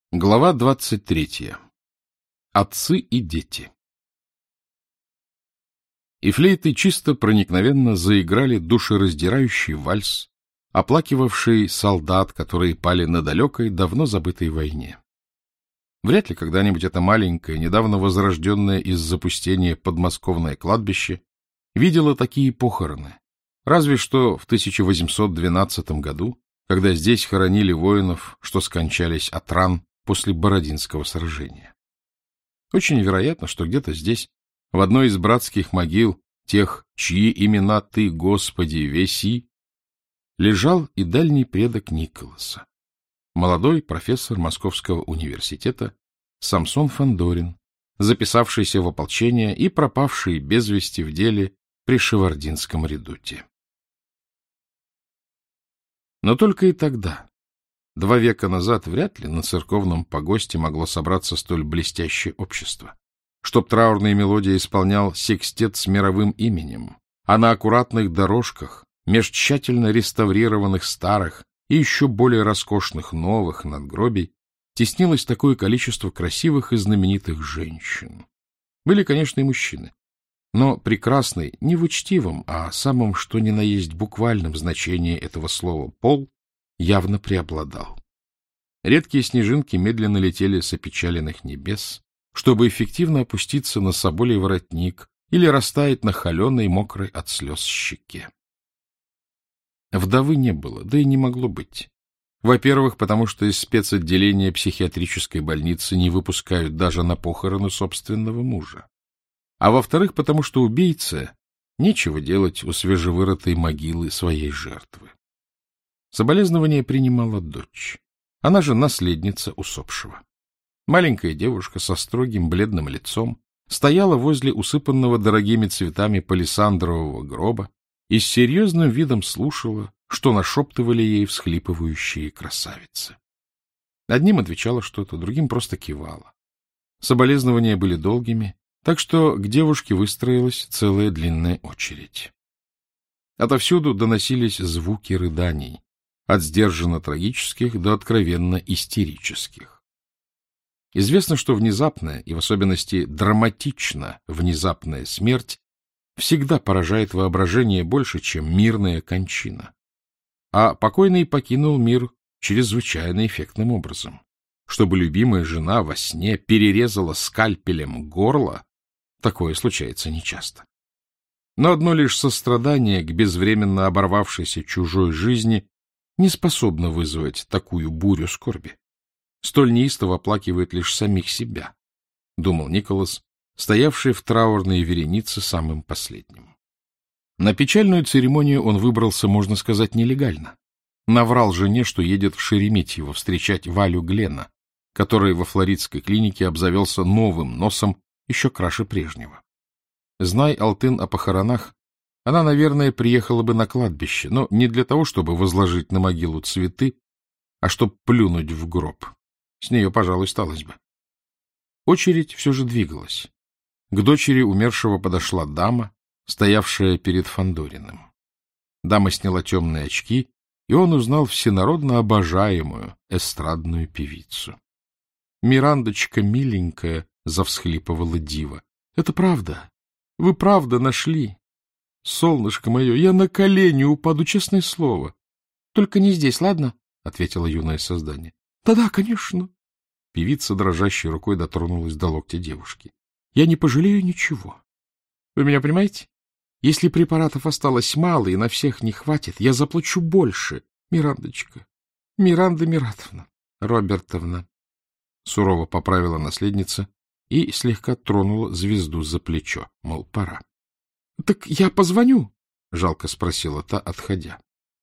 Глава 23. Отцы и дети. И флейты чисто проникновенно заиграли душераздирающий вальс, оплакивавший солдат, которые пали на далекой, давно забытой войне. Вряд ли когда-нибудь это маленькое, недавно возрожденное из запустения подмосковное кладбище видело такие похороны, разве что в 1812 году, когда здесь хоронили воинов, что скончались от ран после Бородинского сражения. Очень вероятно, что где-то здесь, в одной из братских могил, тех, чьи имена ты, Господи, веси, лежал и дальний предок Николаса, молодой профессор Московского университета Самсон Фандорин, записавшийся в ополчение и пропавший без вести в деле при Шевардинском редуте. Но только и тогда, 2 века назад, вряд ли на церковном погосте могло собраться столь блестящее общество, чтоб траурные мелодии исполнял секстет с мировым именем, а на аккуратных дорожках, меж тщательно реставрированных старых и еще более роскошных новых надгробий, теснилось такое количество красивых и знаменитых женщин. Были, конечно, и мужчины, но прекрасный не в учтивом, а самом что ни на есть буквальном значении этого слова «пол» явно преобладал. Редкие снежинки медленно летели с опечаленных небес, чтобы эффективно опуститься на соболей воротник или растаять на холеной, мокрой от слез щеке. Вдовы не было, да и не могло быть. Во-первых, потому что из спецотделения психиатрической больницы не выпускают даже на похороны собственного мужа. А во-вторых, потому что убийце нечего делать у свежевырытой могилы своей жертвы. Соболезнование принимала дочь. Она же наследница усопшего. Маленькая девушка со строгим бледным лицом стояла возле усыпанного дорогими цветами палисандрового гроба и с серьезным видом слушала, что нашептывали ей всхлипывающие красавицы. Одним отвечала что-то, другим просто кивала. Соболезнования были долгими, так что к девушке выстроилась целая длинная очередь. Отовсюду доносились звуки рыданий, от сдержанно трагических до откровенно истерических. Известно, что внезапная и в особенности драматично внезапная смерть всегда поражает воображение больше, чем мирная кончина. А покойный покинул мир чрезвычайно эффектным образом. Чтобы любимая жена во сне перерезала скальпелем горло, такое случается нечасто. Но одно лишь сострадание к безвременно оборвавшейся чужой жизни не способно вызвать такую бурю скорби. Столь неистово оплакивает лишь самих себя, думал Николас, стоявший в траурной веренице самым последним. На печальную церемонию он выбрался, можно сказать, нелегально. Наврал жене, что едет в Шереметьево встречать Валю Глена, который во флоридской клинике обзавелся новым носом еще краше прежнего. Знай Алтын о похоронах, она, наверное, приехала бы на кладбище, но не для того, чтобы возложить на могилу цветы, а чтобы плюнуть в гроб. С нее, пожалуй, сталось бы. Очередь все же двигалась. К дочери умершего подошла дама, стоявшая перед Фандориным. Дама сняла темные очки, и он узнал всенародно обожаемую эстрадную певицу. «Мирандочка, миленькая», — завсхлипывала дива, — «это правда. Вы правда нашли. Солнышко мое, я на колени упаду, честное слово». «Только не здесь, ладно?» — ответило юное создание. «Да-да, конечно». Певица дрожащей рукой дотронулась до локтя девушки. «Я не пожалею ничего. Вы меня понимаете? Если препаратов осталось мало и на всех не хватит, я заплачу больше. Мирандочка, Миранда Миратовна, Робертовна», — сурово поправила наследница и слегка тронула звезду за плечо, мол, пора. — Так я позвоню? — жалко спросила та, отходя.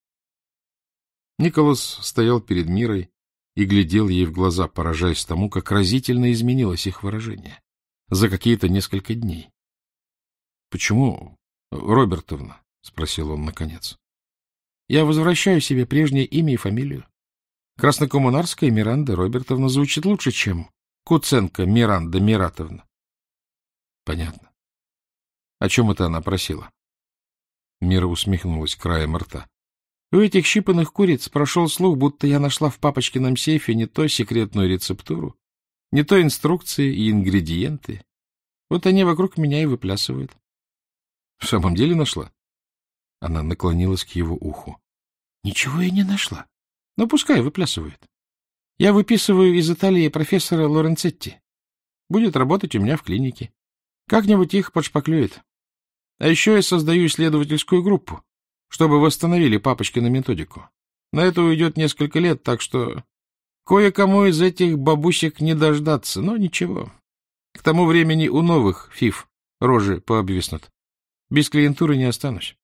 Николас стоял перед Мирой и глядел ей в глаза, поражаясь тому, как разительно изменилось их выражение за какие-то несколько дней. — Почему, Робертовна? — спросил он наконец. — Я возвращаю себе прежнее имя и фамилию. Краснокоммунарская Миранда Робертовна звучит лучше, чем Куценко Миранда Миратовна. — Понятно. — О чем это она просила? Мира усмехнулась краем рта. У этих щипанных куриц прошел слух, будто я нашла в папочкином сейфе не то секретную рецептуру, не то инструкции и ингредиенты. Вот они вокруг меня и выплясывают. — В самом деле нашла? Она наклонилась к его уху. — Ничего я не нашла. Но пускай выплясывают. Я выписываю из Италии профессора Лоренцетти. Будет работать у меня в клинике. Как-нибудь их подшпаклюет. А еще я создаю исследовательскую группу, чтобы восстановили папочкину методику. На это уйдет несколько лет, так что кое-кому из этих бабусек не дождаться, но ничего. К тому времени у новых фиф рожи пообвиснут. Без клиентуры не останусь.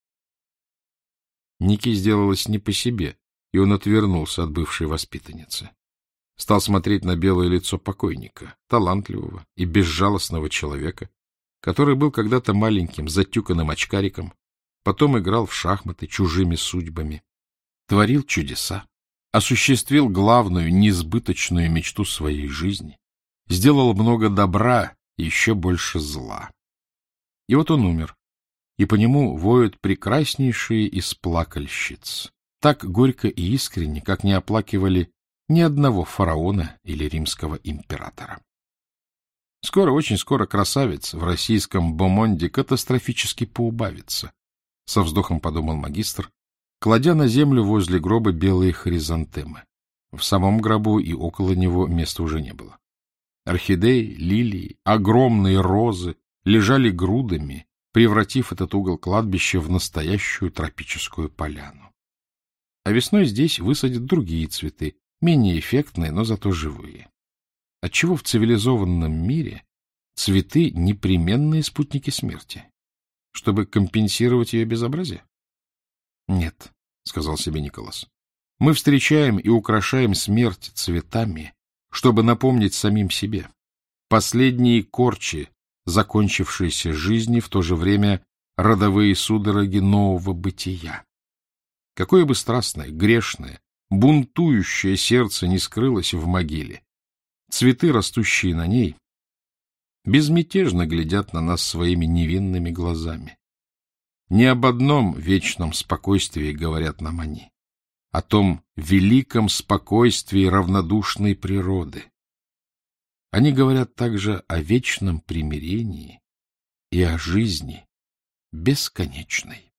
Нике сделалось не по себе, и он отвернулся от бывшей воспитанницы. Стал смотреть на белое лицо покойника, талантливого и безжалостного человека, который был когда-то маленьким, затюканным очкариком, потом играл в шахматы чужими судьбами, творил чудеса, осуществил главную, несбыточную мечту своей жизни, сделал много добра и еще больше зла. И вот он умер, и по нему воют прекраснейшие из плакальщиц, так горько и искренне, как не оплакивали ни одного фараона или римского императора. Скоро, очень скоро красавец в российском бомонде катастрофически поубавится, со вздохом подумал магистр, кладя на землю возле гроба белые хризантемы. В самом гробу и около него места уже не было. Орхидеи, лилии, огромные розы лежали грудами, превратив этот угол кладбища в настоящую тропическую поляну. А весной здесь высадят другие цветы, менее эффектные, но зато живые. Отчего в цивилизованном мире цветы — непременные спутники смерти? Чтобы компенсировать ее безобразие? — Нет, — сказал себе Николас. — Мы встречаем и украшаем смерть цветами, чтобы напомнить самим себе. Последние корчи закончившейся жизни, в то же время родовые судороги нового бытия. Какое бы страстное, грешное, бунтующее сердце не скрылось в могиле, цветы, растущие на ней, безмятежно глядят на нас своими невинными глазами. Не об одном вечном спокойствии говорят нам они, о том великом спокойствии равнодушной природы. Они говорят также о вечном примирении и о жизни бесконечной.